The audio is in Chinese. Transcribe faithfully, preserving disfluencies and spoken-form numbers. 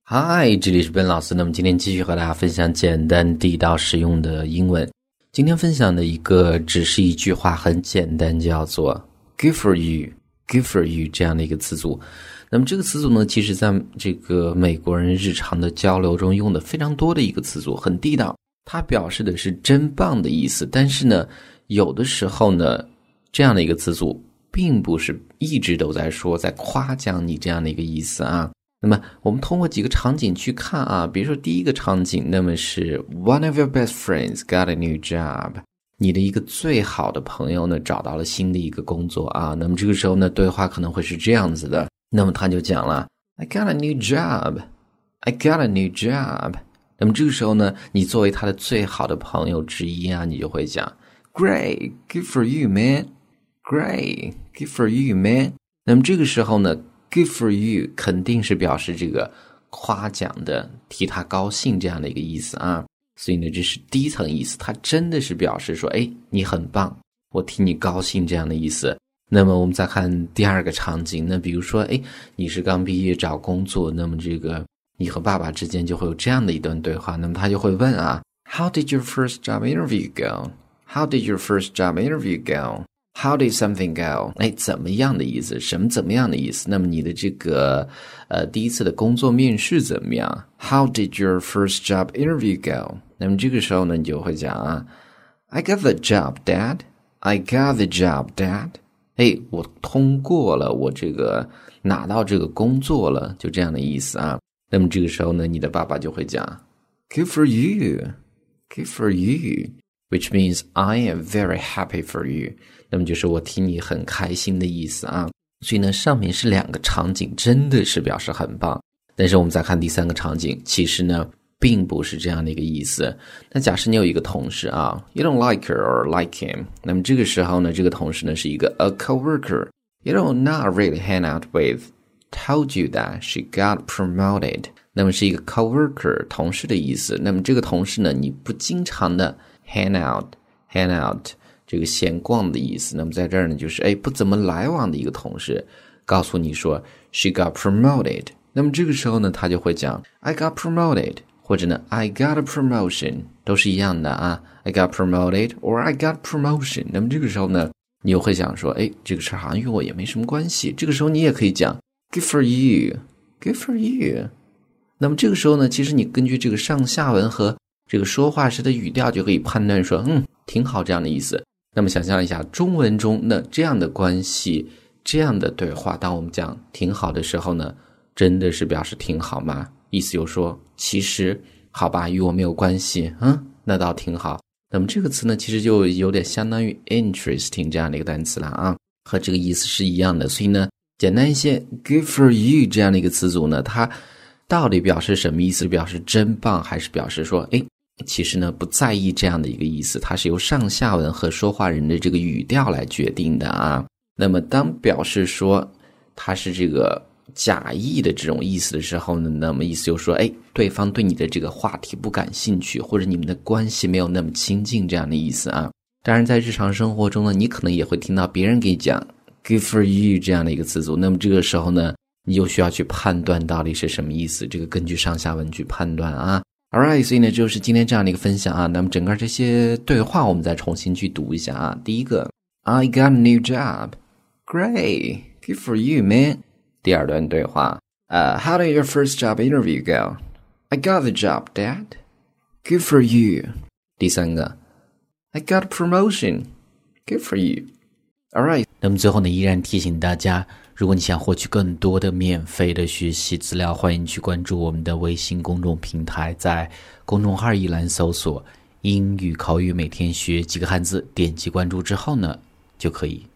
嗨，这里是Ben老师。那么今天继续和大家分享简单地道实用的英文。今天分享的一个只是一句话，很简单，叫做 Good for you, Good for you 这样的一个词组。那么这个词组呢，其实在这个美国人日常的交流中用的非常多的一个词组，很地道。它表示的是真棒的意思，但是呢，有的时候呢，这样的一个词组并不是一直都在说在夸奖你这样的一个意思啊。那么我们通过几个场景去看啊，比如说第一个场景，那么是 One of your best friends got a new job， 你的一个最好的朋友呢找到了新的一个工作啊。那么这个时候呢，对话可能会是这样子的，那么他就讲了 I got a new job I got a new job。 那么这个时候呢，你作为他的最好的朋友之一啊，你就会讲 Great, good for you man Great, good for you man。 那么这个时候呢Good for you 肯定是表示这个夸奖的，替他高兴这样的一个意思啊。所以呢，这是第一层意思，它真的是表示说，哎，你很棒，我替你高兴这样的意思。那么我们再看第二个场景，那比如说，哎，你是刚毕业找工作，那么这个你和爸爸之间就会有这样的一段对话，那么他就会问啊 How did your first job interview go? How did your first job interview go?How did something go? 哎，怎么样的意思？什么怎么样的意思？那么你的这个呃第一次的工作面试怎么样？ How did your first job interview go? 那么这个时候呢，你就会讲啊 I got the job, Dad. I got the job, Dad. 哎，我通过了，我这个拿到这个工作了，就这样的意思啊。那么这个时候呢，你的爸爸就会讲 Good for you. Good for you.Which means I am very happy for you. 那么就是我替你很开心的意思啊。所以呢，上面是两个场景，真的是表示很棒。但是我们再看第三个场景，其实呢，并不是这样的一个意思。那假设你有一个同事啊 ，You don't like her or like him， 那么这个时候呢，这个同事呢是一个 a coworker you don't not really hang out with told you that she got promoted。那么是一个 coworker 同事的意思。那么这个同事呢，你不经常的hang out hang out 这个闲逛的意思。那么在这儿呢，就是哎不怎么来往的一个同事告诉你说 she got promoted。 那么这个时候呢，他就会讲 I got promoted， 或者呢 I got a promotion， 都是一样的啊 I got promoted or I got promotion。 那么这个时候呢，你又会想说哎这个事好像与我也没什么关系。这个时候你也可以讲 Good for you Good for you。 那么这个时候呢，其实你根据这个上下文和这个说话时的语调就可以判断说嗯挺好这样的意思。那么想象一下中文中那这样的关系，这样的对话，当我们讲挺好的时候呢，真的是表示挺好吗？意思就是说其实好吧，与我没有关系，嗯，那倒挺好。那么这个词呢，其实就有点相当于 interesting 这样的一个单词了啊，和这个意思是一样的。所以呢，简单一些 good for you 这样的一个词组呢，它到底表示什么意思？表示真棒，还是表示说诶其实呢不在意这样的一个意思？它是由上下文和说话人的这个语调来决定的啊。那么当表示说它是这个假意的这种意思的时候呢，那么意思就是说诶对方对你的这个话题不感兴趣，或者你们的关系没有那么亲近这样的意思啊。当然在日常生活中呢，你可能也会听到别人给你讲 good for you 这样的一个词组，那么这个时候呢，你就需要去判断到底是什么意思，这个根据上下文去判断啊。Alright， 所以呢就是今天这样的一个分享啊。那么整个这些对话我们再重新去读一下啊。第一个 I got a new job Great Good for you man。 第二段对话uh, How did your first job interview go? I got the job, Dad. Good for you。 第三个 I got a promotion Good for you。 Alright， 那么最后呢，依然提醒大家，如果你想获取更多的免费的学习资料，欢迎去关注我们的微信公众平台，在公众号一栏搜索英语口语每天学几个汉字，点击关注之后呢，就可以